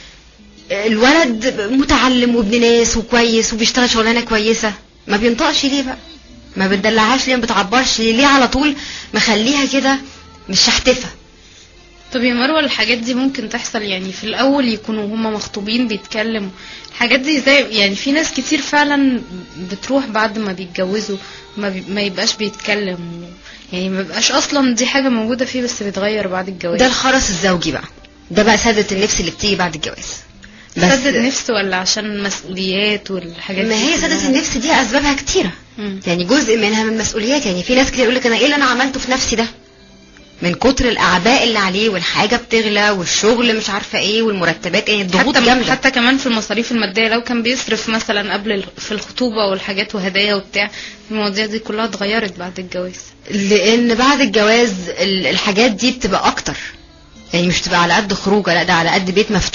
الولد متعلم وابن ناس وكويس وبيشتغل شغلانه كويسه، ما بينطقش ليه بقى؟ ما بتدلعهاش ليه؟ ما بتعبرش ليه؟ على طول مخليها كده مش شحتفه. طب يا مروه، الحاجات دي ممكن تحصل يعني في الاول يكونوا هما مخطوبين بيتكلموا، الحاجات دي زي يعني في ناس كتير فعلا بتروح بعد ما بيتجوزوا ما يبقاش بيتكلم، يعني ما بيبقاش اصلا دي حاجه موجوده فيه، بس بيتغير بعد الجواز. ده الخرس الزوجي بقى، ده بقى سادة النفس اللي بتيجي بعد الجواز. سادة النفس ولا عشان المسؤوليات والحاجات دي؟ ما هي سادة النفس دي اسبابها كتيره. يعني جزء منها من المسؤوليات. يعني في ناس كتير يقول لك انا ايه اللي انا عملته في نفسي ده، من كتر الاعباء اللي عليه والحاجه بتغلى والشغل مش عارفه ايه والمرتبات، يعني الضغوط جامده. حتى كمان في المصاريف الماديه، لو كان بيصرف مثلا قبل في الخطوبه والحاجات وهدايا وبتاع، المواضيع دي كلها اتغيرت بعد الجواز. لان بعد الجواز الحاجات دي بتبقى اكتر، يعني مش تبقى على قد خروجه، لا ده على قد بيت مفتوح.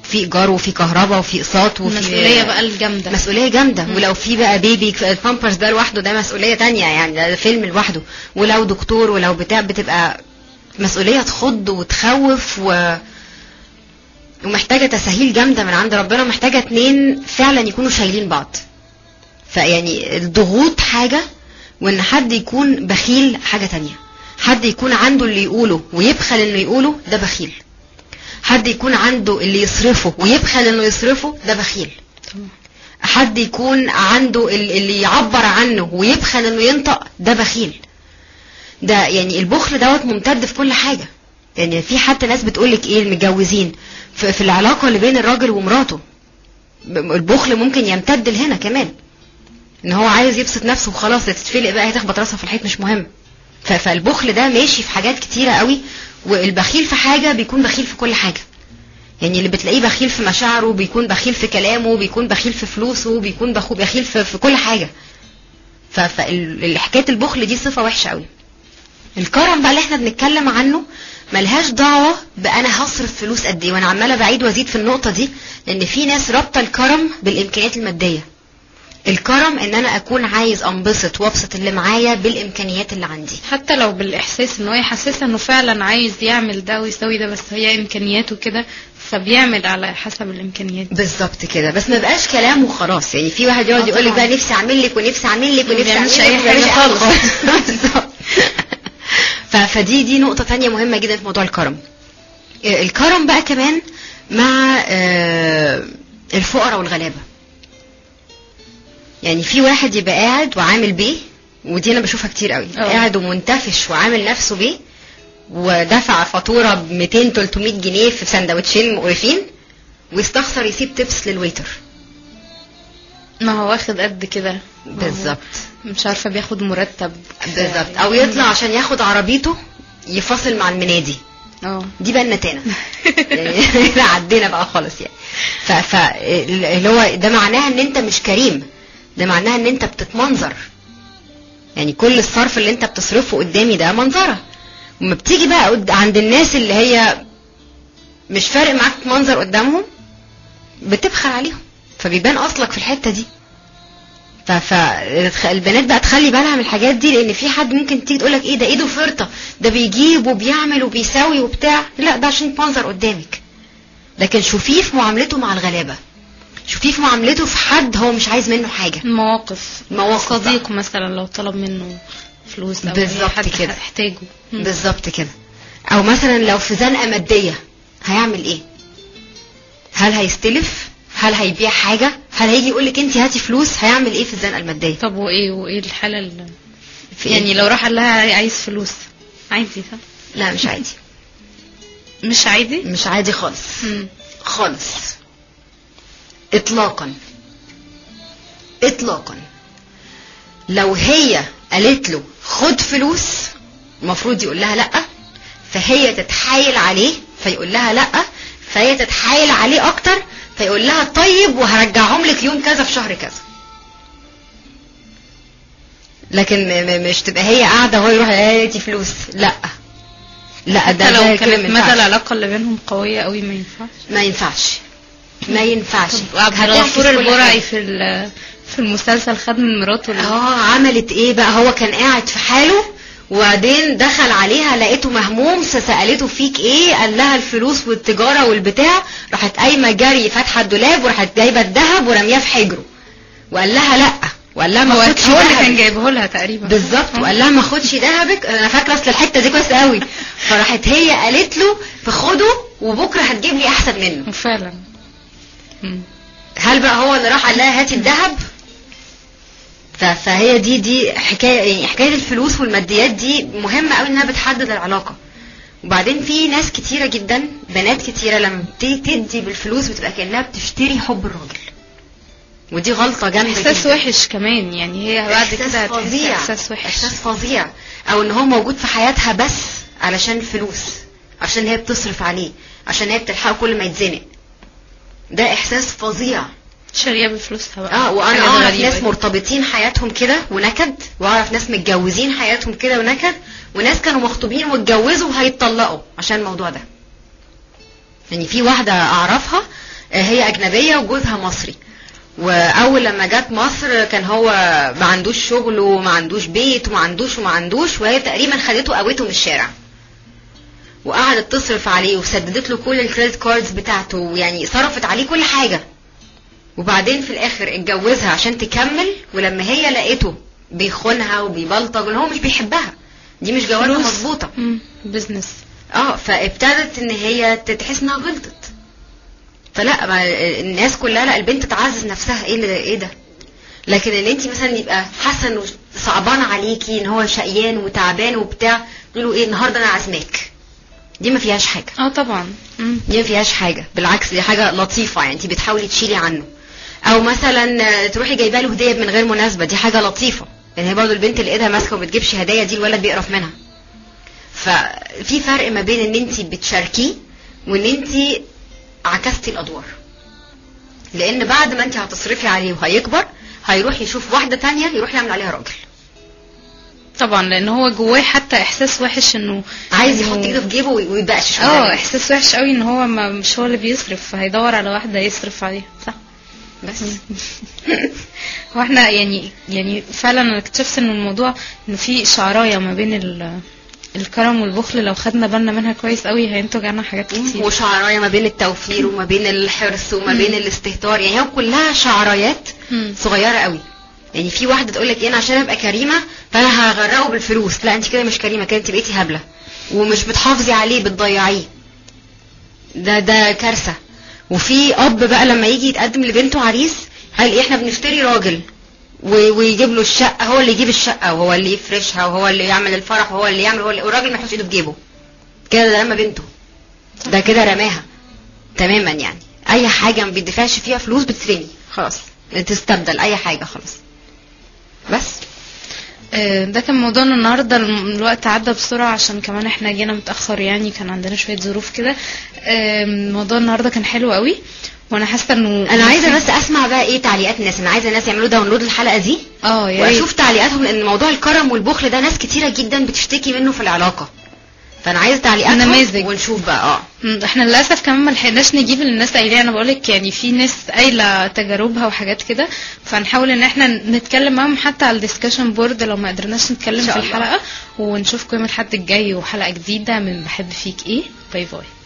في ايجار وفي كهرباء وفي اقساط وفي مسؤوليه بقى الجامده، مسؤوليه جامده. ولو في بقى بيبي البامبرز ده لوحده ده مسؤوليه تانية، يعني ده فيلم لوحده. ولو دكتور ولو بتاع بتبقى مسؤوليه تخض وتخوف ومحتاجه تسهيل جامده من عند ربنا، محتاجه 2 فعلا يكونوا شايلين بعض. فيعني الضغوط حاجه، وان حد يكون بخيل حاجه تانية. حد يكون عنده اللي يقوله ويبخل انه يقوله ده بخيل. حد يكون عنده اللي يصرفه ويبخل انه يصرفه ده بخيل. حد يكون عنده اللي يعبر عنه ويبخل انه ينطق ده بخيل. ده يعني البخل دوت ممتد في كل حاجة. يعني في حتى ناس بتقولك ايه المتجوزين في العلاقة اللي بين الراجل ومراته البخل ممكن يمتد لهنا كمان، ان هو عايز يبسط نفسه وخلاص، تتفلق بقى هتخبط راسها في الحيط مش مهم. فالبخل ده ماشي في حاجات كتيرة قوي. والبخيل في حاجة بيكون بخيل في كل حاجة. يعني اللي بتلاقيه بخيل في مشاعره بيكون بخيل في كلامه، بيكون بخيل في فلوسه، بيكون بخيل في كل حاجة. فالحكاية البخل دي صفة وحشة قوي. الكرم بقى اللي احنا بنتكلم عنه ملهاش دعوة بأنا هصرف فلوس قد ايه، وانا عمالة بعيد وازيد في النقطة دي، لان في ناس رابطة الكرم بالامكانيات المادية. الكرم ان انا اكون عايز انبسط وابسط اللي معايا بالامكانيات اللي عندي، حتى لو بالاحساس ان هو يحسسها انه فعلا عايز يعمل ده ويسوي ده، بس هي امكانياته كده فبيعمل على حسب الامكانيات. بالظبط كده. بس ما بقاش كلام وخلاص. يعني في واحد يقعد يقول لك بقى نفسي اعمل لك ونفسي اعمل لك ونفسي اعمل لك، اي حاجه خالص. فدي نقطة تانية مهمة جدا في موضوع الكرم. الكرم بقى كمان مع الفقراء والغلابة. يعني في واحد يبقى قاعد وعامل بيه، ودي انا بشوفها كتير قوي، قاعد ومنتفش وعامل نفسه بيه، ودفع فاتورة ب 200-300 جنيه في سندوتشين مقرفين، ويستخسر يسيب تبس للويتر. ما هو واخد قد كده بالظبط، مش عارفة بياخد مرتب بالظبط، او يطلع عشان ياخد عربيته يفاصل مع المنادي. دي بقى النتانة. يعني عدينا بقى خالص يعني. اللي هو ده معناها ان انت مش كريم، ده معناها ان انت بتتمنظر. يعني كل الصرف اللي انت بتصرفه قدامي ده منظرة. وما بتيجي بقى عند الناس اللي هي مش فارق معاك تمنظر قدامهم، بتبخل عليهم، فبيبان اصلك في الحتة دي. فالبنات بقى تخلي بالها من الحاجات دي، لان في حد ممكن تيجي تقولك ايه ده ايده فرطة، ده بيجيب وبيعمل وبيساوي وبتاع. لا، ده عشان تمنظر قدامك. لكن شوفيه في معاملته مع الغلابة، شوفيه في معاملته في حد هو مش عايز منه حاجة. مواقف صديق بقى. مثلا لو طلب منه فلوس او بالظبط كده احتاجه. بالظبط كده. او مثلا لو في زنقة مادية هيعمل ايه؟ هل هيستلف؟ هل هيبيع حاجة؟ هل هيجي يقولك انت هاتي فلوس؟ هيعمل ايه في الزنقة المادية؟ طب وايه الحالة يعني لو راح قال لها عايز فلوس عادي صح؟ لا مش عادي. مش عادي؟ مش عادي خالص. خالص اطلاقا اطلاقا. لو هي قالت له خد فلوس المفروض يقول لها لا، فهي تتحايل عليه فيقول لها لا، فهي تتحايل عليه اكتر فيقول لها طيب وهرجعهم لك يوم كذا في شهر كذا. لكن مش تبقى هي قاعده وهو يروح هاتي فلوس. لا لا، ده لو كانت مدى العلاقه اللي بينهم قويه قوي ما ينفعش. ما ينفعش. عبد الغفور البرعي في المسلسل خد من مراته عملت ايه بقى؟ هو كان قاعد في حاله وبعدين دخل عليها لقيته مهموم، سألته فيك ايه؟ قال لها الفلوس والتجارة والبتاع. راحت قايمة جري فاتحة الدولاب وراحت جايبة الذهب ورمياه في حجره وقال لها لا، وقال لها ما خدش هو اللي كان جايبه لها تقريبا بالظبط، وقال لها ما خدش ذهبك. انا فاكره اصل الحته دي كويس قوي. فراحت هي قالت له فخده وبكره هتجيب لي احسن منه. فعلا. هل بقى هو اللي راح قال لها هاتي الذهب؟ فهي دي حكايه، يعني حكايه الفلوس والماديات دي مهمه قوي انها بتحدد العلاقه. وبعدين في ناس كتيره جدا، بنات كتيره لما تدي بالفلوس بتبقى كانها بتشتري حب الراجل، ودي غلطه جامده جدا. احساس وحش كمان، يعني هي بعد كده فظيع. احساس وحش، احساس فظيع. او ان هو موجود في حياتها بس علشان فلوس، عشان هي بتصرف عليه، عشان هي بتلحقه كل ما يتزنق. ده احساس فظيع. شاريه بفلوسها بقى. وانا اعرف ناس مرتبطين حياتهم كده ونكد، واعرف ناس متجوزين حياتهم كده ونكد، وناس كانوا مخطوبين واتجوزوا وهيتطلقوا عشان الموضوع ده. يعني في واحده اعرفها هي اجنبيه وجوزها مصري، واول لما جت مصر كان هو ما عندوش شغل وما عندوش بيت وما عندوش، وهي تقريبا خدته قوته من الشارع وقعدت تصرف عليه وسددت له كل الكريدت كاردز بتاعته، يعني صرفت عليه كل حاجه. وبعدين في الاخر اتجوزها عشان تكمل، ولما هي لقيته بيخونها وبيبلطج وان هو مش بيحبها، دي مش جوازه مظبوطه، بزنس. فابتدت ان هي تحس انها غلطت. فلا الناس كلها، لا البنت تعزز نفسها، ايه ده. لكن ان انت مثلا يبقى حسن وصعبان عليكي ان هو شقيان وتعبان وبتاع، تقولوا ايه النهارده انا عازماك، دي ما فيهاش حاجه. طبعا دي ما فيهاش حاجه، بالعكس دي حاجه لطيفه، يعني انت بتحاولي تشيلي عنه. او مثلا تروحي جايبه له هديه من غير مناسبه، دي حاجه لطيفه، يعني هي برضه البنت اللي ايدها ماسكه وما بتجيبش هدايا دي الولد بيقرف منها. ففي فرق ما بين ان انت بتشاركيه وان انت عكستي الادوار، لان بعد ما انت هتصرفي عليه وهيكبر هيروح يشوف واحده تانية يروح يعمل عليها راجل. طبعا لان هو جواه حتى احساس وحش انه عايز يحط ايده في جيبه ويبقاش. احساس وحش قوي ان هو مش هو اللي بيصرف، فهيدور على واحده يصرف عليها. صح. بس هو احنا يعني فعلا انا اكتشفت ان الموضوع انه في شعرايه ما بين الكرم والبخل، لو خدنا بالنا منها كويس قوي هينتج عنها حاجات كتير. وشعرايه ما بين التوفير وما بين الحرص وما بين الاستهتار، يعني هي كلها شعرايات صغيره قوي. يعني في واحده تقول لك ايه، انا عشان ابقى كريمه فانا هغرقه بالفلوس، لا انت كده مش كريمه، كده انت بقيتي هبله ومش بتحافظي عليه، بتضيعيه. ده كارثه. وفي اب بقى لما يجي يتقدم لبنته عريس قال ايه، احنا بنشتري راجل ويجيب له الشقه، هو اللي يجيب الشقه وهو اللي يفرشها وهو اللي يعمل الفرح وهو اللي يعمل، والراجل ما يحطش ايده في جيبه كده. ده لما بنته ده كده رماها تماما. يعني اي حاجه ما بيدفعش فيها فلوس بتترمي خلاص، تستبدل اي حاجه خلاص. بس ده كان موضوعنا النهارده. الوقت عدى بسرعه عشان كمان احنا جينا متاخر، يعني كان عندنا شويه ظروف كده. موضوع النهارده كان حلو قوي، وانا حاسه انه انا عايزه بس اسمع بقى ايه تعليقات الناس. انا عايزه الناس يعملوا داونلود الحلقه دي واشوف تعليقاتهم، لان موضوع الكرم والبخل ده ناس كتيره جدا بتشتكي منه في العلاقه، فانا عايزه تعليقاتهم ونشوف بقى. احنا للاسف كمان ما لحقناش نجيب الناس قايله. انا بقولك يعني في ناس قايله تجاربها وحاجات كده، فنحاول ان احنا نتكلم معاهم حتى على الديسكشن بورد لو ما قدرناش نتكلم في الحلقه. ونشوفكم يوم الاحد الجاي وحلقه جديده من بحب فيك ايه. باي باي.